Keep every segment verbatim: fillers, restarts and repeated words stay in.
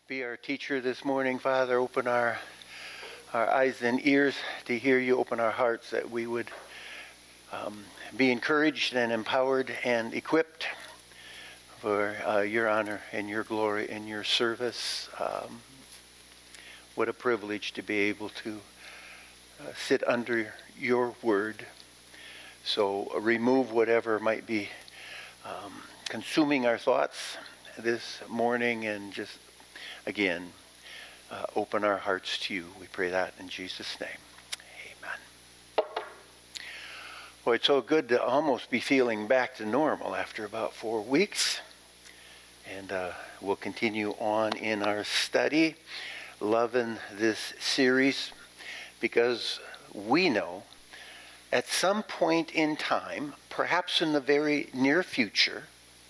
Be our teacher this morning, Father. Open our our eyes and ears to hear you. Open our hearts that we would um, be encouraged and empowered and equipped for uh, your honor and your glory and your service. Um, what a privilege to be able to uh, sit under your word. So uh, remove whatever might be um, consuming our thoughts this morning, and just again, uh, open our hearts to you. We pray that in Jesus' name. Amen. Well, it's so good to almost be feeling back to normal after about four weeks. And uh, we'll continue on in our study, loving this series, because we know at some point in time, perhaps in the very near future,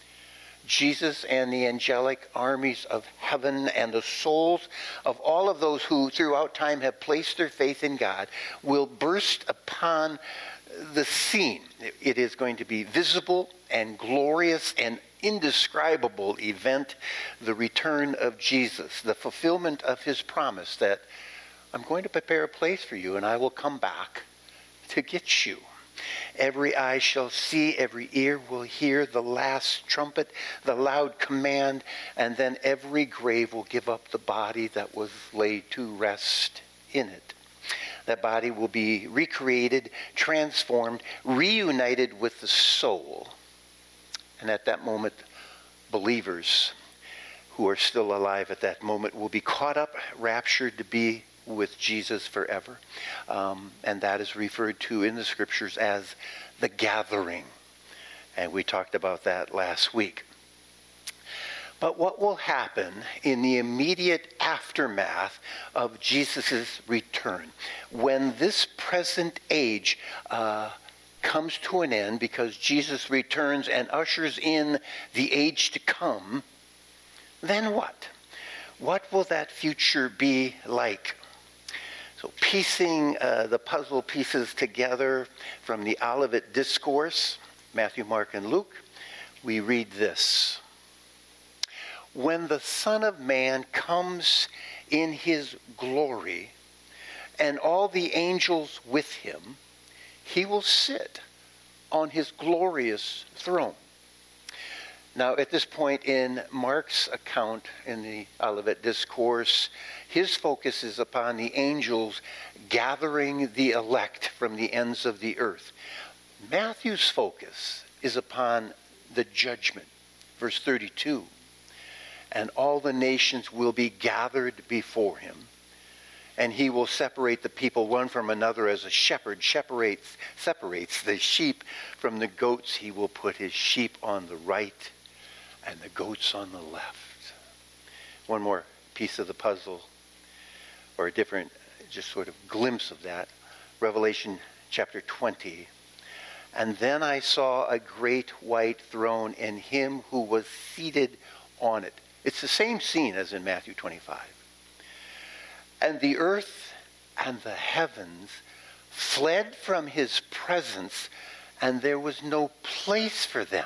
Jesus and the angelic armies of heaven and the souls of all of those who throughout time have placed their faith in God will burst upon the scene. It is going to be visible and glorious and indescribable event, the return of Jesus, the fulfillment of his promise that I'm going to prepare a place for you and I will come back to get you. Every eye shall see, every ear will hear the last trumpet, the loud command, and then every grave will give up the body that was laid to rest in it. That body will be recreated, transformed, reunited with the soul. And at that moment, believers who are still alive at that moment will be caught up, raptured to be with Jesus forever. Um, and that is referred to in the scriptures as the gathering. And we talked about that last week. But what will happen in the immediate aftermath of Jesus' return, when this present age uh, comes to an end because Jesus returns and ushers in the age to come, then what? What will that future be like? So piecing uh, the puzzle pieces together from the Olivet Discourse, Matthew, Mark, and Luke, we read this. When the Son of Man comes in his glory and all the angels with him, he will sit on his glorious throne. Now, at this point in Mark's account in the Olivet Discourse, his focus is upon the angels gathering the elect from the ends of the earth. Matthew's focus is upon the judgment. Verse thirty-two, and all the nations will be gathered before him, and he will separate the people one from another as a shepherd separates, separates the sheep from the goats. He will put his sheep on the right and the goats on the left. One more piece of the puzzle, or a different, just sort of glimpse of that. Revelation chapter twenty. And then I saw a great white throne and him who was seated on it. It's the same scene as in Matthew twenty-five. And the earth and the heavens fled from his presence, and there was no place for them.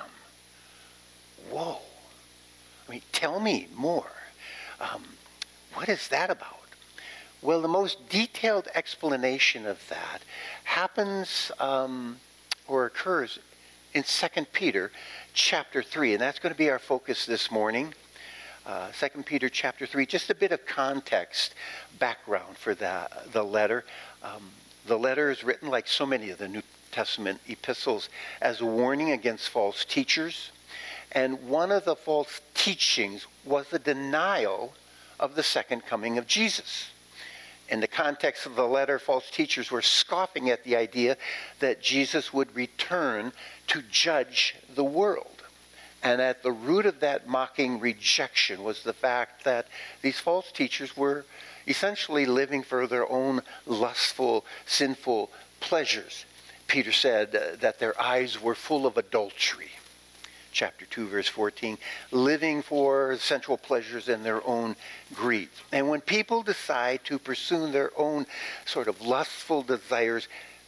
Whoa. I mean, tell me more. Um, what is that about? Well, the most detailed explanation of that happens um, or occurs in Second Peter chapter three, and that's going to be our focus this morning. Uh, Second Peter chapter three, just a bit of context, background for the, the letter. Um, the letter is written, like so many of the New Testament epistles, as a warning against false teachers. And one of the false teachings was the denial of the second coming of Jesus. In the context of the letter, false teachers were scoffing at the idea that Jesus would return to judge the world. And at the root of that mocking rejection was the fact that these false teachers were essentially living for their own lustful, sinful pleasures. Peter said uh, that their eyes were full of adultery. Chapter two, verse fourteen, living for sensual pleasures and their own greed. And when people decide to pursue their own sort of lustful desires,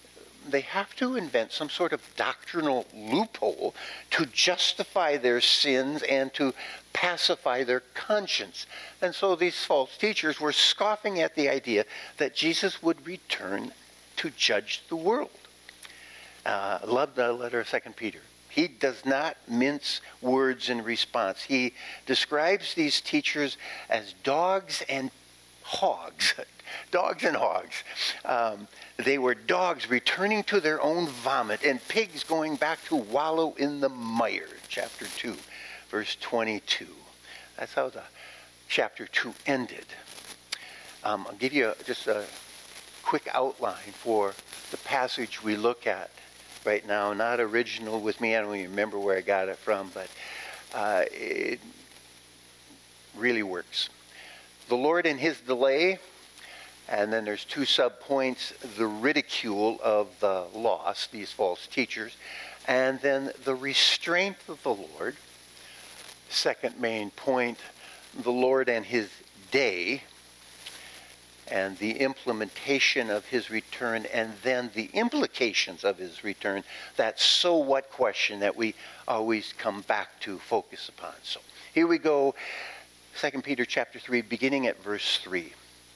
they have to invent some sort of doctrinal loophole to justify their sins and to pacify their conscience. And so these false teachers were scoffing at the idea that Jesus would return to judge the world. Uh, I love the letter of Second Peter. He does not mince words in response. He describes these teachers as dogs and hogs. Dogs and hogs. Um, they were dogs returning to their own vomit and pigs going back to wallow in the mire. Chapter two, verse twenty-two. That's how the chapter two ended. Um, I'll give you a, just a quick outline for the passage we look at right now. Not original with me. I don't even remember where I got it from, but uh, it really works. The Lord in his delay, and then there's two subpoints, the ridicule of the lost, these false teachers, and then the restraint of the Lord. Second main point, the Lord and his day, and the implementation of his return, and then the implications of his return, that so what question that we always come back to focus upon. So here we go, Second Peter chapter three, beginning at verse three.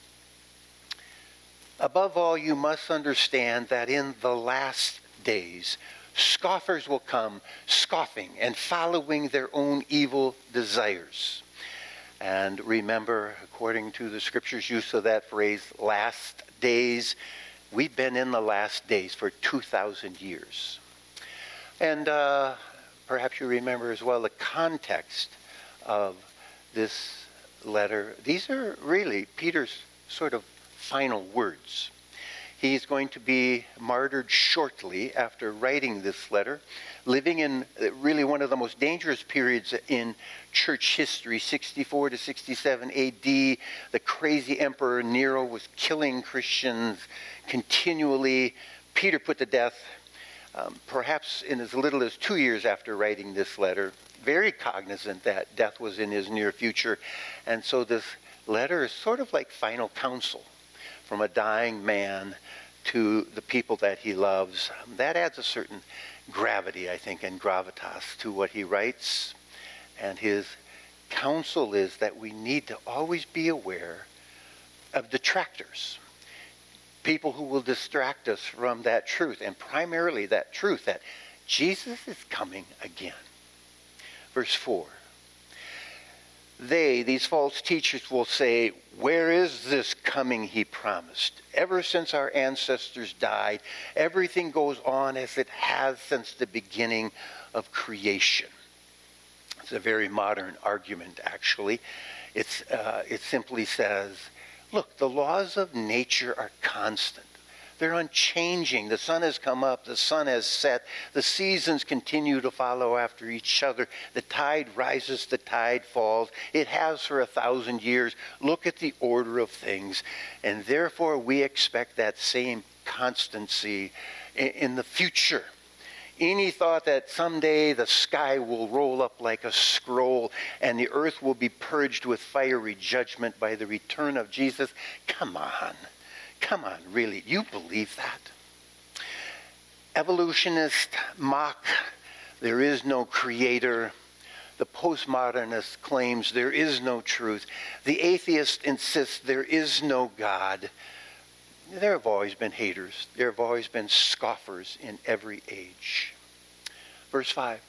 Above all, you must understand that in the last days, scoffers will come, scoffing and following their own evil desires. And remember, according to the scripture's use of that phrase, last days, we've been in the last days for two thousand years. And uh, perhaps you remember as well the context of this letter. These are really Peter's sort of final words. He's going to be martyred shortly after writing this letter, living in really one of the most dangerous periods in church history, sixty-four to sixty-seven A D. The crazy Emperor Nero was killing Christians continually. Peter put to death, um, perhaps in as little as two years after writing this letter, very cognizant that death was in his near future. And so this letter is sort of like final counsel from a dying man to the people that he loves. That adds a certain gravity, I think, and gravitas to what he writes. And his counsel is that we need to always be aware of detractors, people who will distract us from that truth, and primarily that truth that Jesus is coming again. Verse four. They, these false teachers, will say, where is this coming he promised? Ever since our ancestors died, everything goes on as it has since the beginning of creation. It's a very modern argument, actually. It's, uh, it simply says, look, the laws of nature are constant. They're unchanging. The sun has come up. The sun has set. The seasons continue to follow after each other. The tide rises. The tide falls. It has for a thousand years. Look at the order of things. And therefore, we expect that same constancy in, in the future. Any thought that someday the sky will roll up like a scroll and the earth will be purged with fiery judgment by the return of Jesus, come on. Come on, really, you believe that? Evolutionists mock there is no creator. The postmodernist claims there is no truth. The atheist insists there is no God. There have always been haters. There have always been scoffers in every age. Verse five.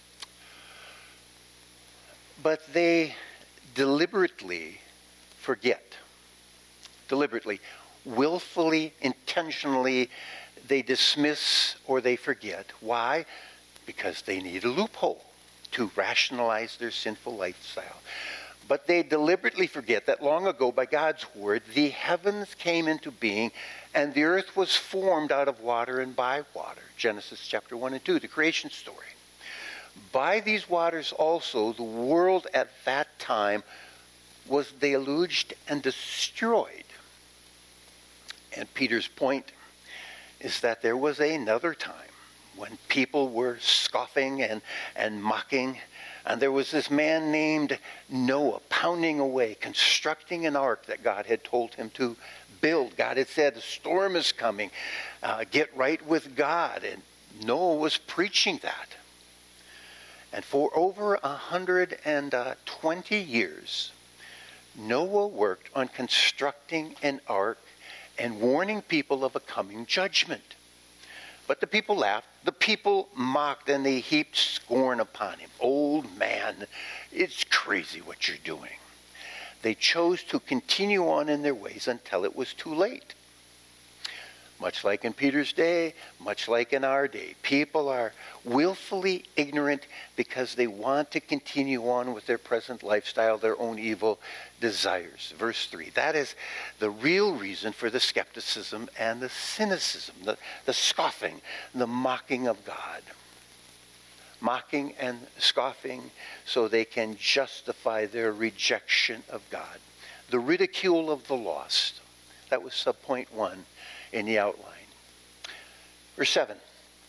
But they deliberately forget. Deliberately. Willfully, intentionally, they dismiss or they forget. Why? Because they need a loophole to rationalize their sinful lifestyle. But they deliberately forget that long ago, by God's word, the heavens came into being and the earth was formed out of water and by water. Genesis chapter one and two, the creation story. By these waters also, the world at that time was deluged and destroyed. And Peter's point is that there was another time when people were scoffing and, and mocking And there was this man named Noah pounding away, constructing an ark that God had told him to build. God had said, a storm is coming. Uh, get right with God. And Noah was preaching that. And for over one hundred twenty years, Noah worked on constructing an ark and warning people of a coming judgment. But the people laughed, the people mocked, and they heaped scorn upon him. Old man, it's crazy what you're doing. They chose to continue on in their ways until it was too late. Much like in Peter's day, much like in our day, people are willfully ignorant because they want to continue on with their present lifestyle, their own evil desires. Verse three, that is the real reason for the skepticism and the cynicism, the, the scoffing, the mocking of God. Mocking and scoffing so they can justify their rejection of God. The ridicule of the lost. That was subpoint one in the outline. Verse seven.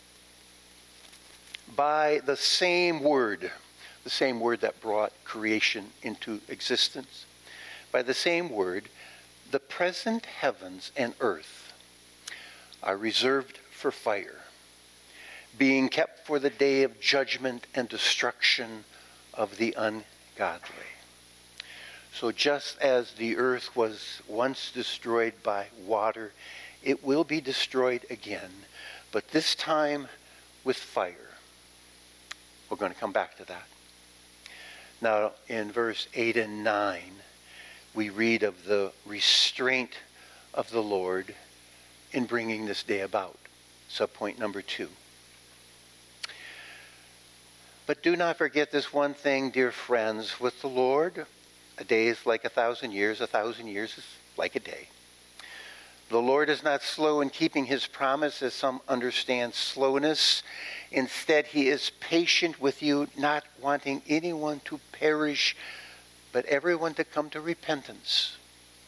By the same word, the same word that brought creation into existence, by the same word, the present heavens and earth are reserved for fire, being kept for the day of judgment and destruction of the ungodly. So just as the earth was once destroyed by water, it will be destroyed again, but this time with fire. We're going to come back to that. Now, in verse eight and nine, we read of the restraint of the Lord in bringing this day about. Subpoint number two. But do not forget this one thing, dear friends. With the Lord, a day is like a thousand years. A thousand years is like a day. The Lord is not slow in keeping his promise, as some understand slowness. Instead, he is patient with you, not wanting anyone to perish, but everyone to come to repentance.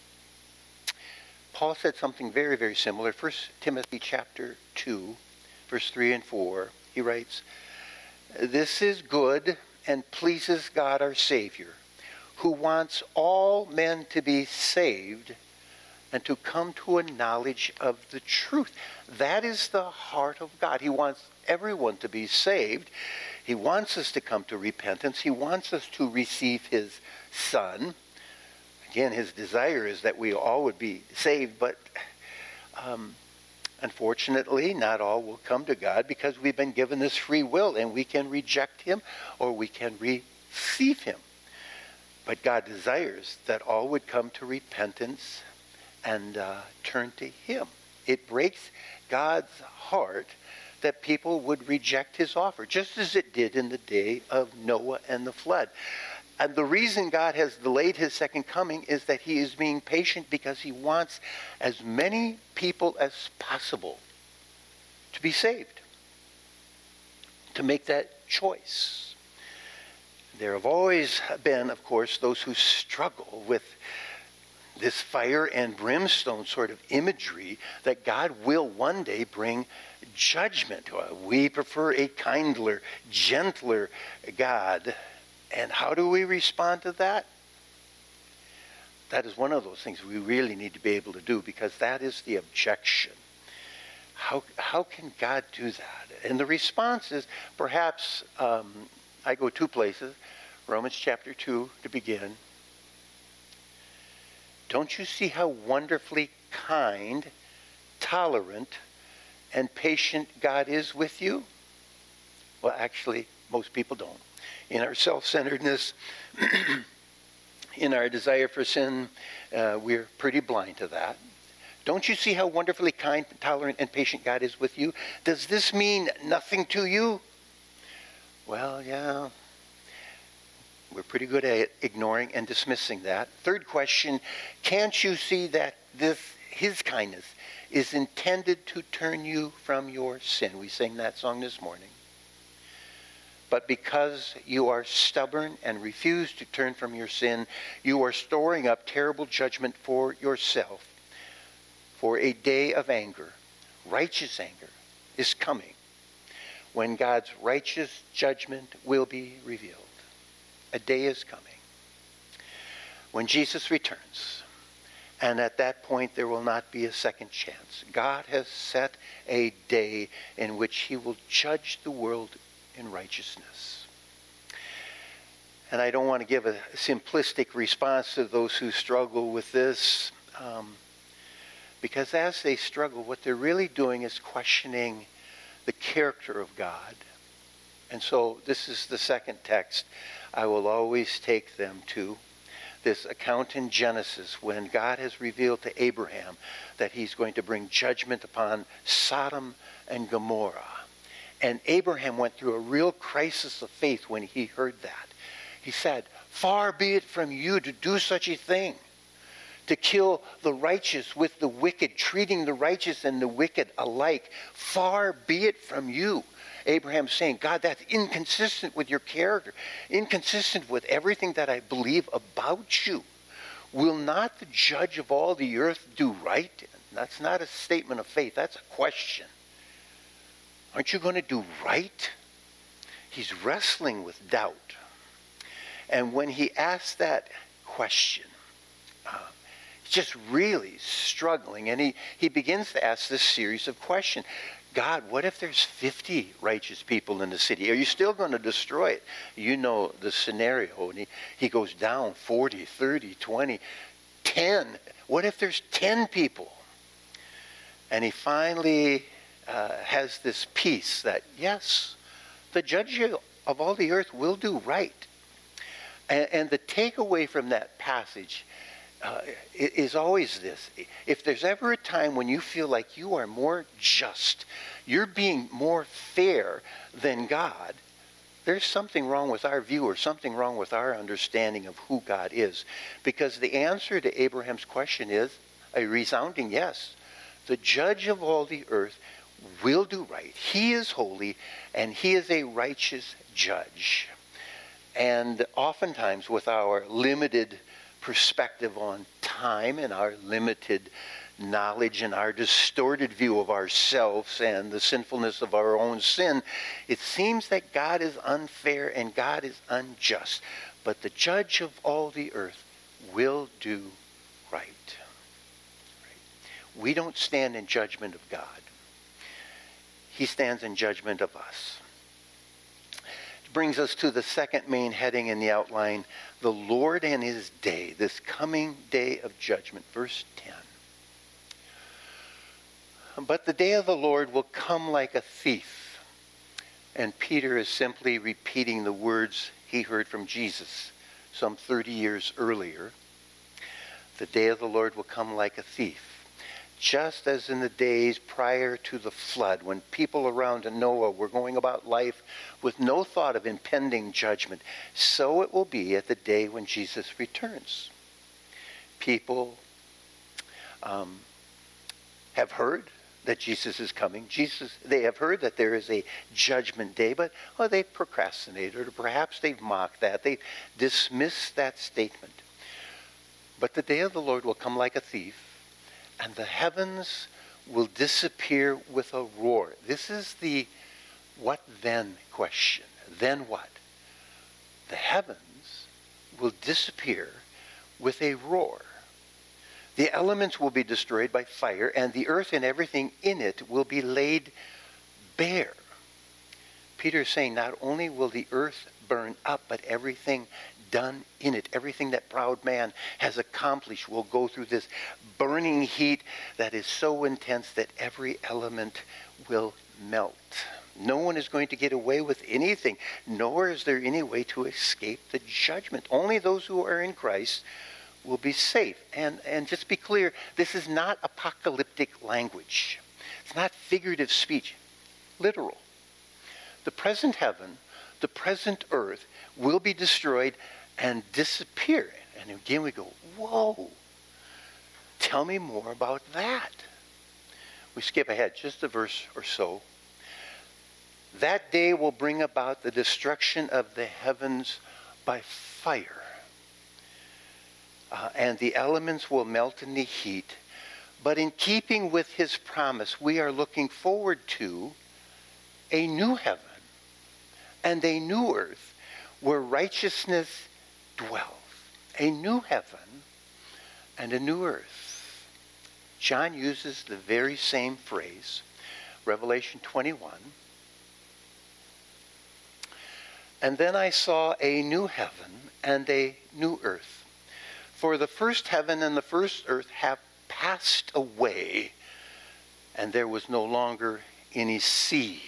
Paul said something very, very similar. First Timothy chapter two, verse three and four. He writes, this is good and pleases God our Savior, who wants all men to be saved and to come to a knowledge of the truth. That is the heart of God. He wants everyone to be saved. He wants us to come to repentance. He wants us to receive his Son. Again, his desire is that we all would be saved, but um, unfortunately, not all will come to God because we've been given this free will, and we can reject him or we can receive him. But God desires that all would come to repentance and uh, turn to him. It breaks God's heart that people would reject his offer, just as it did in the day of Noah and the flood. And the reason God has delayed his second coming is that he is being patient because he wants as many people as possible to be saved, to make that choice. There have always been, of course, those who struggle with this fire and brimstone sort of imagery that God will one day bring judgment. We prefer a kindler, gentler God. And how do we respond to that? That is one of those things we really need to be able to do, because that is the objection. How, how can God do that? And the response is perhaps, um, I go two places. Romans chapter two to begin. Don't you see how wonderfully kind, tolerant, and patient God is with you? Well, actually, most people don't. In our self-centeredness, in our desire for sin, uh, we're pretty blind to that. Don't you see how wonderfully kind, tolerant, and patient God is with you? Does this mean nothing to you? Well, yeah. We're pretty good at ignoring and dismissing that. Third question, can't you see that this, his kindness is intended to turn you from your sin? We sang that song this morning. But because you are stubborn and refuse to turn from your sin, you are storing up terrible judgment for yourself. For a day of anger, righteous anger, is coming when God's righteous judgment will be revealed. A day is coming when Jesus returns. And at that point, there will not be a second chance. God has set a day in which he will judge the world in righteousness. And I don't want to give a simplistic response to those who struggle with this, um, because as they struggle, what they're really doing is questioning the character of God. And so this is the second text I will always take them to. This account in Genesis when God has revealed to Abraham that he's going to bring judgment upon Sodom and Gomorrah. And Abraham went through a real crisis of faith when he heard that. He said, "Far be it from you to do such a thing, to kill the righteous with the wicked, treating the righteous and the wicked alike. Far be it from you." Abraham's saying, God, that's inconsistent with your character, inconsistent with everything that I believe about you. Will not the judge of all the earth do right? That's not a statement of faith. That's a question. Aren't you going to do right? He's wrestling with doubt. And when he asks that question, uh, he's just really struggling. And he, he begins to ask this series of questions. God, what if there's fifty righteous people in the city? Are you still going to destroy it? You know the scenario. And he, he goes down forty, thirty, twenty, ten. What if there's ten people? And he finally uh, has this peace that, yes, the judge of all the earth will do right. And, and the takeaway from that passage Uh, is always this. If there's ever a time when you feel like you are more just, you're being more fair than God, there's something wrong with our view or something wrong with our understanding of who God is. Because the answer to Abraham's question is a resounding yes. The judge of all the earth will do right. He is holy and he is a righteous judge. And oftentimes with our limited perspective on time and our limited knowledge and our distorted view of ourselves and the sinfulness of our own sin, it seems that God is unfair and God is unjust. But the judge of all the earth will do right. We don't stand in judgment of God. He stands in judgment of us. Brings us to the second main heading in the outline, the Lord and his day, this coming day of judgment. Verse ten. But the day of the Lord will come like a thief. And Peter is simply repeating the words he heard from Jesus some thirty years earlier. The day of the Lord will come like a thief. Just as in the days prior to the flood, when people around Noah were going about life with no thought of impending judgment, so it will be at the day when Jesus returns. People um, have heard that Jesus is coming. Jesus, they have heard that there is a judgment day, but oh, they procrastinated, or perhaps they've mocked that. They've dismissed that statement. But the day of the Lord will come like a thief, and the heavens will disappear with a roar. This is the what then question. Then what? The heavens will disappear with a roar. The elements will be destroyed by fire, and the earth and everything in it will be laid bare. Peter is saying not only will the earth burn up, but everything done in it, everything that proud man has accomplished will go through this burning heat that is so intense that every element will melt. No one is going to get away with anything, nor is there any way to escape the judgment. Only those who are in Christ will be safe. And, and just be clear, this is not apocalyptic language. It's not figurative speech. Literal. The present heaven, the present earth will be destroyed and disappear. And again we go, whoa, tell me more about that. We skip ahead just a verse or so. That day will bring about the destruction of the heavens by fire. Uh, and the elements will melt in the heat. But in keeping with his promise, we are looking forward to a new heaven and a new earth where righteousness dwells, a new heaven and a new earth. John uses the very same phrase, Revelation twenty-one. And then I saw a new heaven and a new earth. For the first heaven and the first earth have passed away, and there was no longer any sea.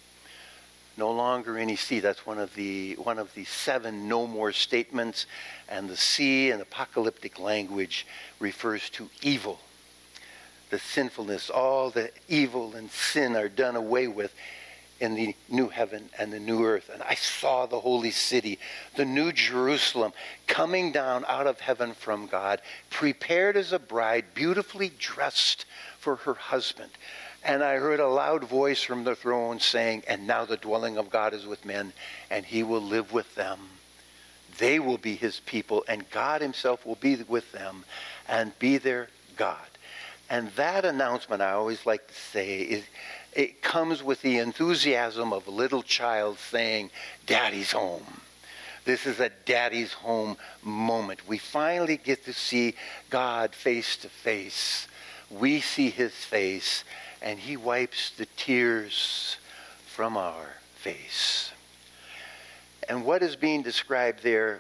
No longer any sea. That's one of the one of the seven no more statements. And the sea in apocalyptic language refers to evil. The sinfulness, all the evil and sin are done away with in the new heaven and the new earth. And I saw the holy city, the new Jerusalem, coming down out of heaven from God, prepared as a bride, beautifully dressed for her husband. And I heard a loud voice from the throne saying, and now the dwelling of God is with men, and he will live with them. They will be his people, and God himself will be with them and be their God. And that announcement, I always like to say, is it comes with the enthusiasm of a little child saying, Daddy's home. This is a daddy's home moment. We finally get to see God face to face. We see his face, and he wipes the tears from our face. And what is being described there,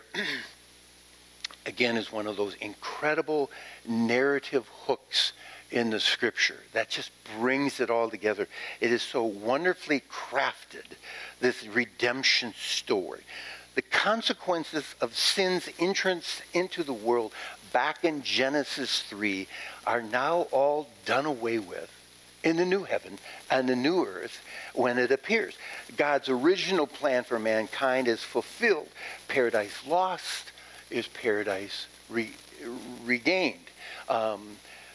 again, is one of those incredible narrative hooks in the scripture that just brings it all together. It is so wonderfully crafted, this redemption story. The consequences of sin's entrance into the world back in Genesis three are now all done away with in the new heaven and the new earth when it appears. God's original plan for mankind is fulfilled. Paradise lost is paradise re- regained. Um,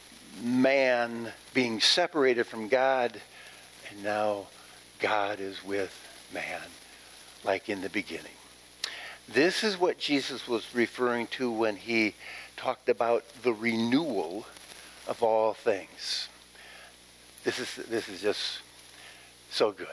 man being separated from God, and now God is with man, like in the beginning. This is what Jesus was referring to when he talked about the renewal of all things. This is this is just so good.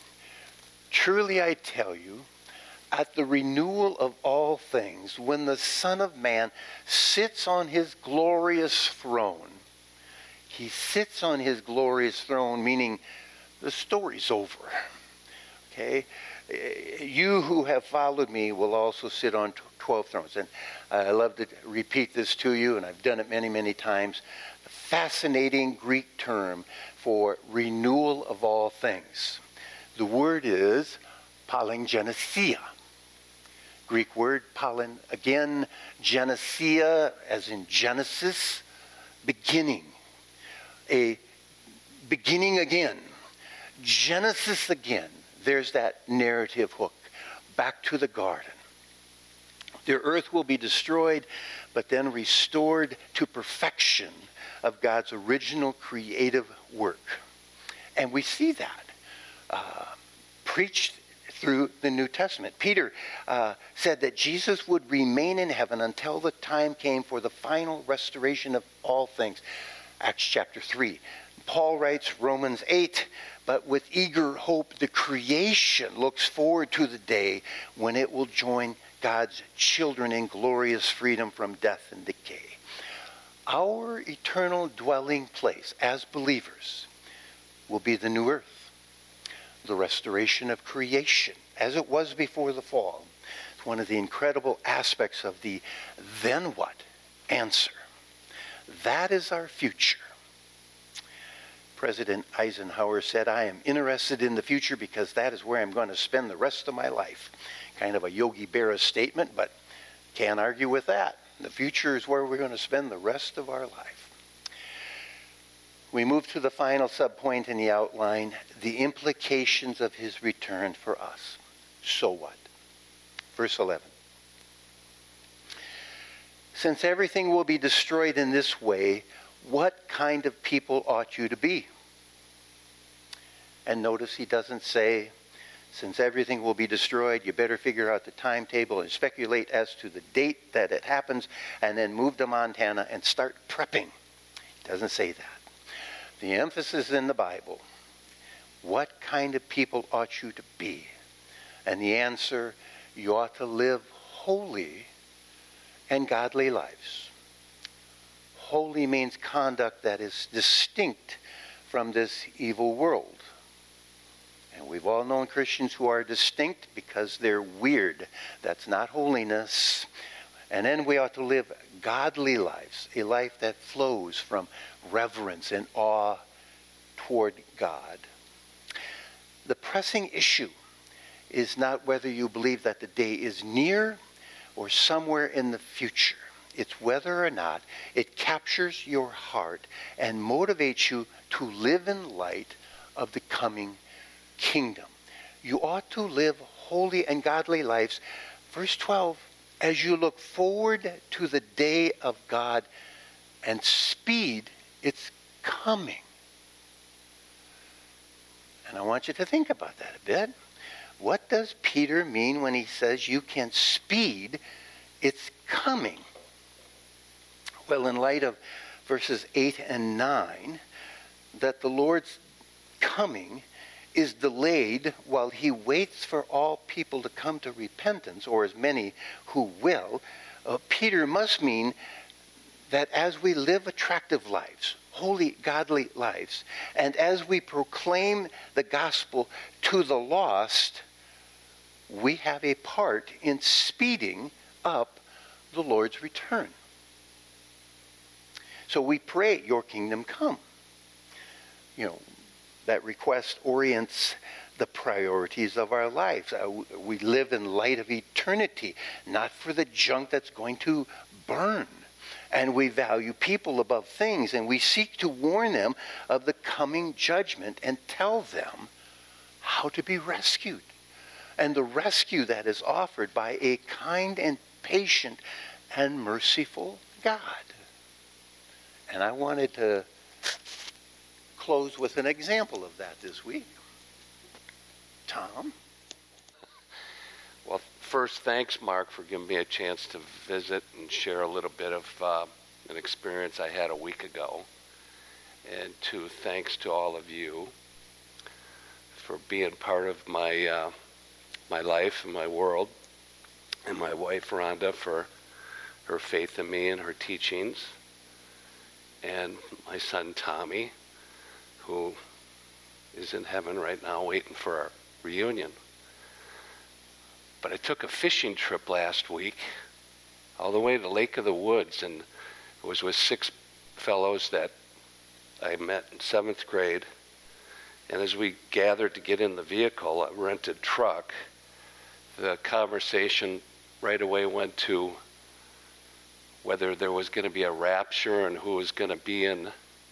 Truly I tell you, at the renewal of all things, when the Son of Man sits on his glorious throne, he sits on his glorious throne, meaning the story's over. Okay? You who have followed me will also sit on twelve thrones. And I love to repeat this to you, and I've done it many, many times. The fascinating Greek term for renewal of all things. The word is palingenesia. Greek word, palin, again, genesia, as in Genesis, beginning. A beginning again. Genesis again. There's that narrative hook. Back to the garden. The earth will be destroyed, but then restored to perfection of God's original creative work. And we see that uh, preached through the New Testament. Peter uh, said that Jesus would remain in heaven until the time came for the final restoration of all things. Acts chapter three. Paul writes, Romans eight, but with eager hope the creation looks forward to the day when it will join God's children in glorious freedom from death and decay. Our eternal dwelling place as believers will be the new earth, the restoration of creation as it was before the fall. It's one of the incredible aspects of the then what answer. That is our future. President Eisenhower said, I am interested in the future because that is where I'm going to spend the rest of my life. Kind of a Yogi Berra statement, but can't argue with that. The future is where we're going to spend the rest of our life. We move to the final subpoint in the outline, the implications of his return for us. So what? Verse eleven. Since everything will be destroyed in this way, what kind of people ought you to be? And notice he doesn't say, since everything will be destroyed, you better figure out the timetable and speculate as to the date that it happens, and then move to Montana and start prepping. He doesn't say that. The emphasis in the Bible, what kind of people ought you to be? And the answer you ought to live holy and godly lives. Holy means conduct that is distinct from this evil world. And we've all known Christians who are distinct because they're weird. That's not holiness. And then we ought to live godly lives, a life that flows from reverence and awe toward God. The pressing issue is not whether you believe that the day is near or somewhere in the future. It's whether or not it captures your heart and motivates you to live in light of the coming kingdom. You ought to live holy and godly lives. Verse twelve, as you look forward to the day of God and speed its coming. And I want you to think about that a bit. What does Peter mean when he says you can speed its coming? Well, in light of verses eight and nine, that the Lord's coming is delayed while he waits for all people to come to repentance, or as many who will, uh, Peter must mean that as we live attractive lives, holy, godly lives, and as we proclaim the gospel to the lost, we have a part in speeding up the Lord's return. So we pray, your kingdom come. You know, that request orients the priorities of our lives. Uh, we live in light of eternity, not for the junk that's going to burn. And we value people above things, and we seek to warn them of the coming judgment and tell them how to be rescued. And the rescue that is offered by a kind and patient and merciful God. And I wanted to close with an example of that this week. Tom? Well, first, thanks, Mark, for giving me a chance to visit and share a little bit of uh, an experience I had a week ago. And two, thanks to all of you for being part of my uh, my life and my world, and my wife, Rhonda, for her faith in me and her teachings, and my son, Tommy, who is in heaven right now waiting for our reunion. But I took a fishing trip last week all the way to Lake of the Woods, and it was with six fellows that I met in seventh grade. And as we gathered to get in the vehicle, a rented truck, the conversation right away went to whether there was going to be a rapture and who was going to be in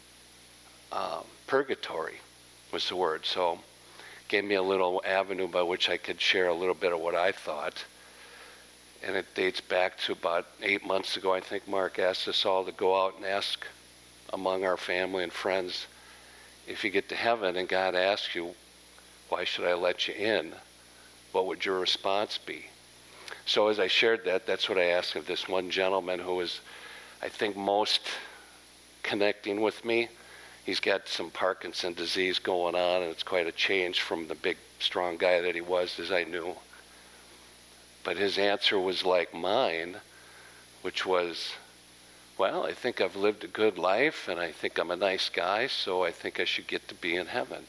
um, purgatory was the word. So gave me a little avenue by which I could share a little bit of what I thought. And it dates back to about eight months ago. I think Mark asked us all to go out and ask among our family and friends, if you get to heaven and God asks you, why should I let you in? What would your response be? So as I shared that, that's what I asked of this one gentleman who was, I think, most connecting with me. He's got some Parkinson's disease going on, and it's quite a change from the big, strong guy that he was, as I knew. But his answer was like mine, which was, well, I think I've lived a good life, and I think I'm a nice guy, so I think I should get to be in heaven.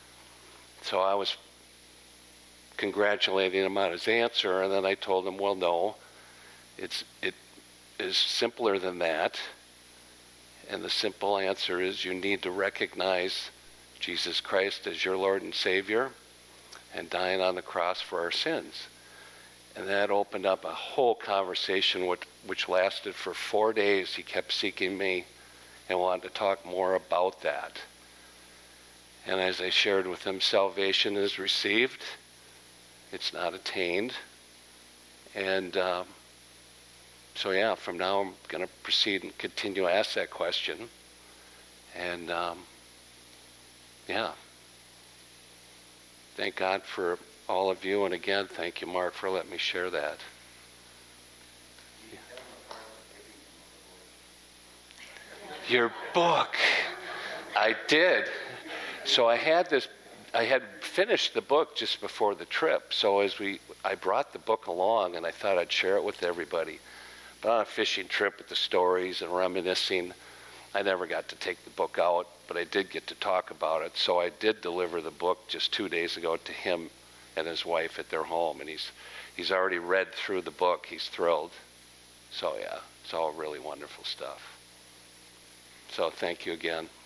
So I was congratulating him on his answer, and then I told him, well, no, it's it is simpler than that. And the simple answer is you need to recognize Jesus Christ as your Lord and Savior and dying on the cross for our sins. And that opened up a whole conversation which, which lasted for four days. He kept seeking me and wanted to talk more about that. And as I shared with him, salvation is received. It's not attained. And um, so, yeah, from now I'm going to proceed and continue to ask that question. And, um, yeah. Thank God for all of you. And again, thank you, Mark, for letting me share that. Your book. I did. So I had this, I had finished the book just before the trip. So as we, I brought the book along, and I thought I'd share it with everybody. But on a fishing trip with the stories and reminiscing, I never got to take the book out, but I did get to talk about it. So I did deliver the book just two days ago to him and his wife at their home, and he's he's already read through the book. He's thrilled. So yeah, it's all really wonderful stuff. So thank you again.